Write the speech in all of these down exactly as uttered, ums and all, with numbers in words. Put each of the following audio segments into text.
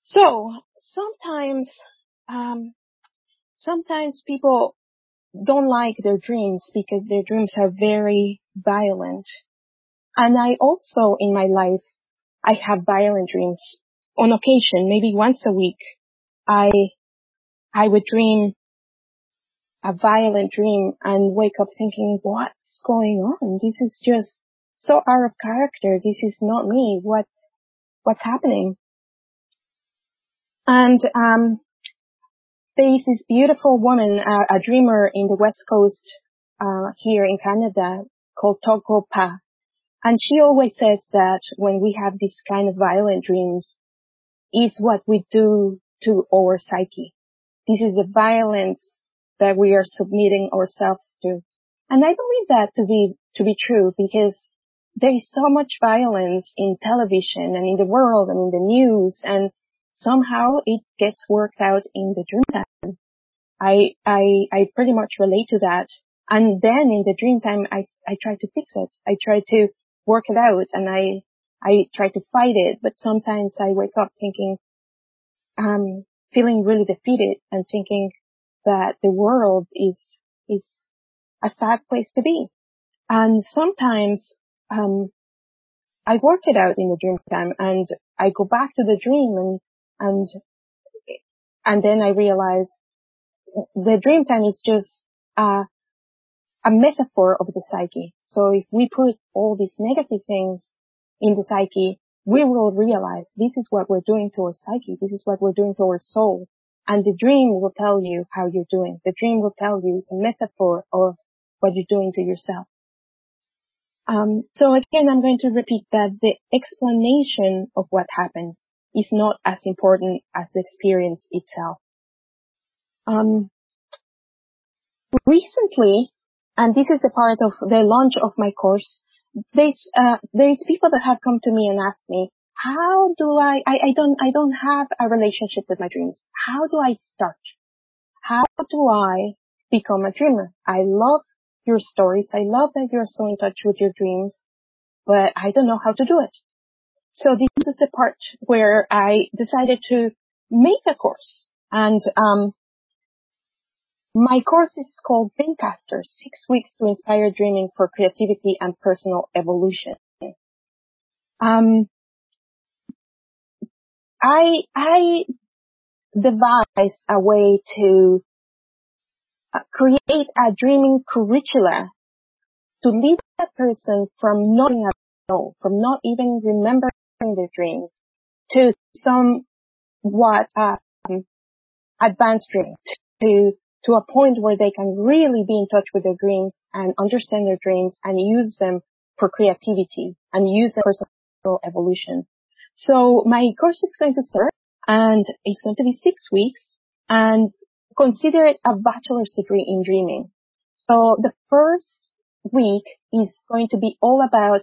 So sometimes, um, sometimes people don't like their dreams because their dreams are very violent. And I also, in my life, I have violent dreams. On occasion, maybe once a week, I, I would dream a violent dream and wake up thinking, what's going on? This is just so out of character. This is not me. What, what's happening? And, um, there is this beautiful woman, uh, a dreamer in the West Coast, uh, here in Canada called Toko Pa. And she always says that when we have these kind of violent dreams, is what we do to our psyche. This is the violence that we are submitting ourselves to. And I believe that to be, to be true because there is so much violence in television and in the world and in the news, and somehow it gets worked out in the dream time. I, I, I pretty much relate to that. And then in the dream time, I, I try to fix it. I try to work it out and I, I try to fight it. But sometimes I wake up thinking, um, feeling really defeated and thinking that the world is, is a sad place to be. And sometimes, um, I work it out in the dream time and I go back to the dream and, and, and then I realize the dream time is just, uh, a metaphor of the psyche. So if we put all these negative things in the psyche, we will realize this is what we're doing to our psyche. This is what we're doing to our soul. And the dream will tell you how you're doing. The dream will tell you it's a metaphor of what you're doing to yourself. Um, so again, I'm going to repeat that the explanation of what happens is not as important as the experience itself. Um, recently, and this is the part of the launch of my course, there's, uh, there's people that have come to me and asked me, how do I, I, I don't, I don't have a relationship with my dreams. How do I start? How do I become a dreamer? I love your stories. I love that you're so in touch with your dreams, but I don't know how to do it. So this is the part where I decided to make a course. And, um, my course is called Dreamcaster, Six Weeks to Inspire Dreaming for Creativity and Personal Evolution. Um, I, I devised a way to uh, create a dreaming curricula to lead a person from not knowing at all, from not even remembering their dreams, to somewhat um, advanced dreaming, to to a point where they can really be in touch with their dreams and understand their dreams and use them for creativity and use them for personal evolution. So my course is going to start and it's going to be six weeks and consider it a bachelor's degree in dreaming. So the first week is going to be all about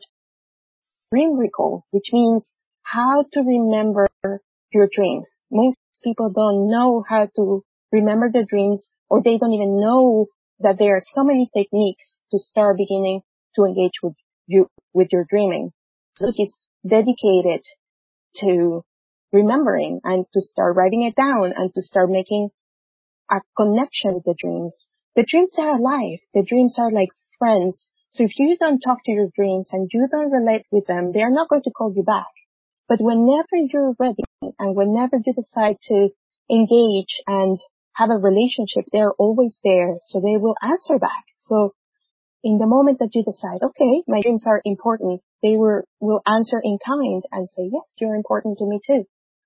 dream recall, which means how to remember your dreams. Most people don't know how to remember their dreams, or they don't even know that there are so many techniques to start beginning to engage with you, with your dreaming. This is dedicated to remembering and to start writing it down and to start making a connection with the dreams. The dreams are alive. The dreams are like friends. So if you don't talk to your dreams and you don't relate with them, they are not going to call you back. But whenever you're ready and whenever you decide to engage and have a relationship, they're always there. So they will answer back. So in the moment that you decide, okay, my dreams are important, they will, will answer in kind and say, yes, you're important to me too.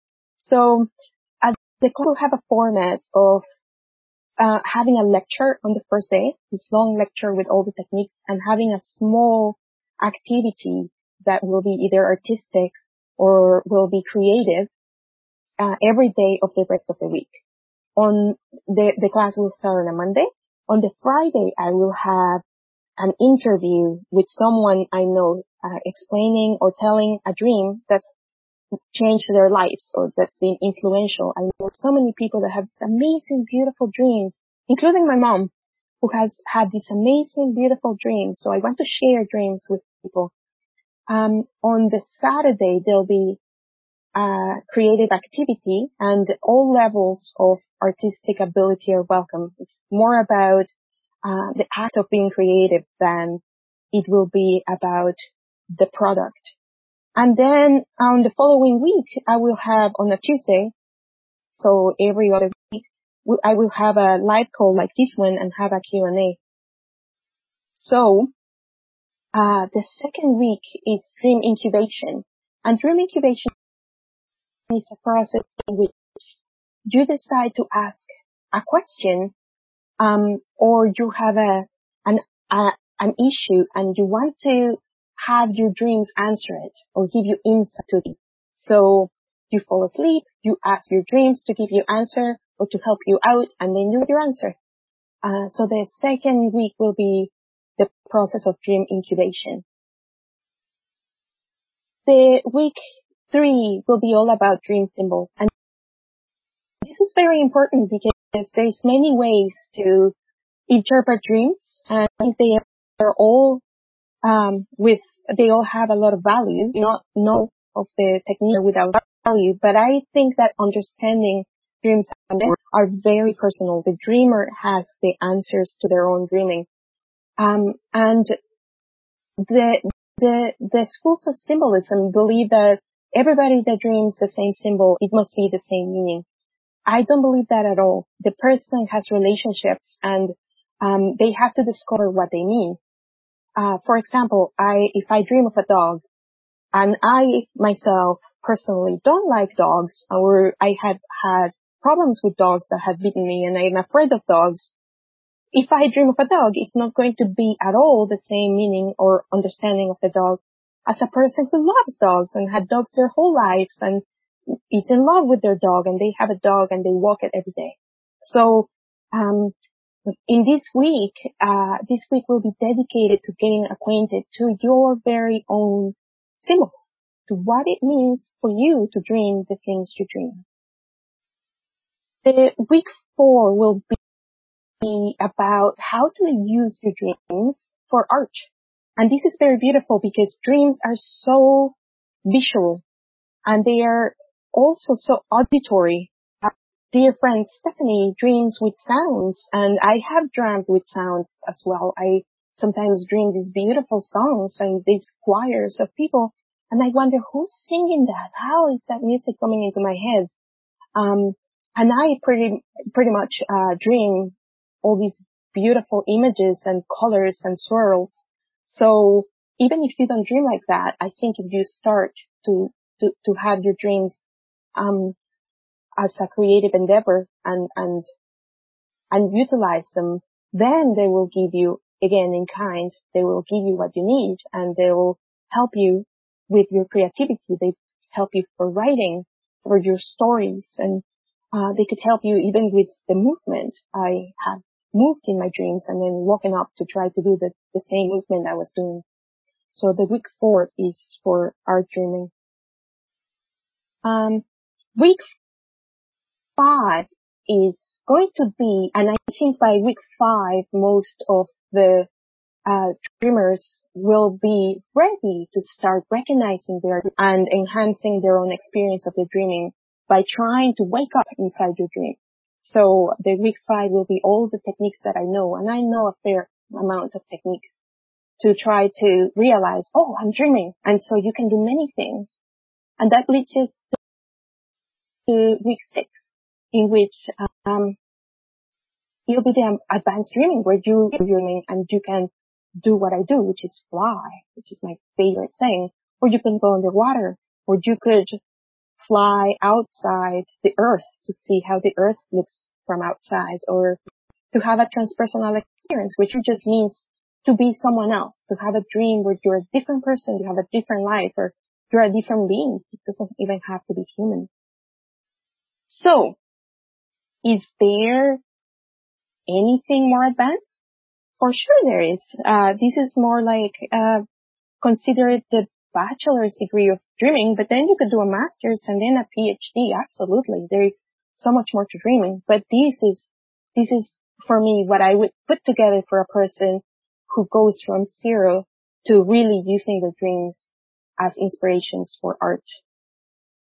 So uh, the class will have a format of uh, having a lecture on the first day, this long lecture with all the techniques, and having a small activity that will be either artistic or will be creative uh, every day of the rest of the week. On the, the class will start on a Monday. On the Friday, I will have an interview with someone I know, uh, explaining or telling a dream that's changed their lives or that's been influential. I know so many people that have amazing, beautiful dreams, including my mom, who has had these amazing, beautiful dreams. So I want to share dreams with people. Um, on the Saturday, there'll be uh, creative activity, and all levels of artistic ability are welcome. It's more about uh, the act of being creative than it will be about the product. And then on the following week, I will have on a Tuesday, so every other week, I will have a live call like this one and have a Q and A. So uh, the second week is dream incubation. And dream incubation is a process in which you decide to ask a question, um, or you have a an a, an issue and you want to have your dreams answer it or give you insight to it. So you fall asleep, you ask your dreams to give you answer or to help you out, and then you get your answer. Uh, so the second week will be the process of dream incubation. The week three will be all about dream symbol. And this is very important because there's many ways to interpret dreams, and they are all um, with they all have a lot of value. Not none of the techniques are without value, but I think that understanding dreams are very personal. The dreamer has the answers to their own dreaming, um, and the the the schools of symbolism believe that everybody that dreams the same symbol, it must be the same meaning. I don't believe that at all. The person has relationships, and um, they have to discover what they mean. Uh, for example, I if I dream of a dog, and I myself personally don't like dogs, or I had had problems with dogs that have bitten me, and I'm afraid of dogs. If I dream of a dog, it's not going to be at all the same meaning or understanding of the dog as a person who loves dogs and had dogs their whole lives and is in love with their dog, and they have a dog and they walk it every day. So, um, in this week, uh, this week will be dedicated to getting acquainted to your very own symbols, to what it means for you to dream the things you dream. The week four will be about how to use your dreams for art. And this is very beautiful because dreams are so visual and they are also so auditory. Uh, dear friend Stephanie dreams with sounds, and I have dreamt with sounds as well. I sometimes dream these beautiful songs and these choirs of people, and I wonder who's singing that? How is that music coming into my head? Um, and I pretty pretty much uh, dream all these beautiful images and colors and swirls. So even if you don't dream like that, I think if you start to to, to have your dreams um, as a creative endeavor and and and utilize them, then they will give you, again in kind, they will give you what you need, and they will help you with your creativity. They help you for writing, for your stories, and uh, they could help you even with the movement. I have moved in my dreams and then woken up to try to do the, the same movement I was doing. So the week four is for art dreaming. Um, week five is going to be, and I think by week five, most of the uh, dreamers will be ready to start recognizing their and enhancing their own experience of the dreaming by trying to wake up inside your dream. So the week five will be all the techniques that I know, and I know a fair amount of techniques to try to realize, oh, I'm dreaming. And so you can do many things. And that leads us to week six, in which um, it'll be the advanced dreaming, where you are dreaming and you can do what I do, which is fly, which is my favorite thing. Or you can go underwater, or you could fly outside the earth to see how the earth looks from outside, or to have a transpersonal experience, which just means to be someone else, to have a dream where you're a different person, you have a different life, or you're a different being. It doesn't even have to be human. So, is there anything more advanced? For sure there is. Uh, this is more like, uh, consider it the bachelor's degree of dreaming, but then you could do a master's and then a PhD. Absolutely. There is so much more to dreaming, but this is, this is for me what I would put together for a person who goes from zero to really using the dreams as inspirations for art.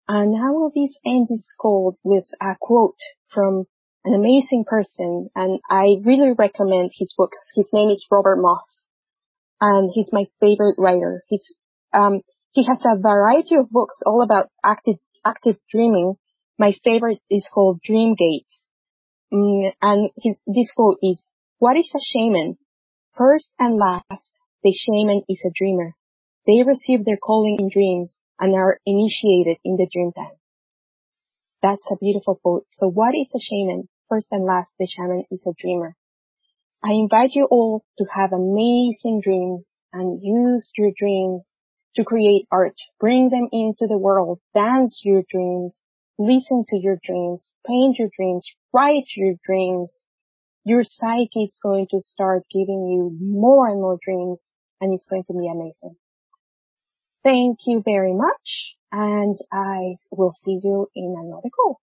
And I will this end this call with a quote from an amazing person, and I really recommend his books. His name is Robert Moss, and he's my favorite writer. He's um he has a variety of books all about active active dreaming. My favorite is called Dream Gates, mm, and his this quote is, "What is a shaman? First and last, the shaman is a dreamer. They receive their calling in dreams and are initiated in the dream time." That's a beautiful quote. So what is a shaman? First and last, the shaman is a dreamer. I invite you all to have amazing dreams and use your dreams to create art. Bring them into the world. Dance your dreams. Listen to your dreams. Paint your dreams. Write your dreams. Your psyche is going to start giving you more and more dreams, and it's going to be amazing. Thank you very much, and I will see you in another call.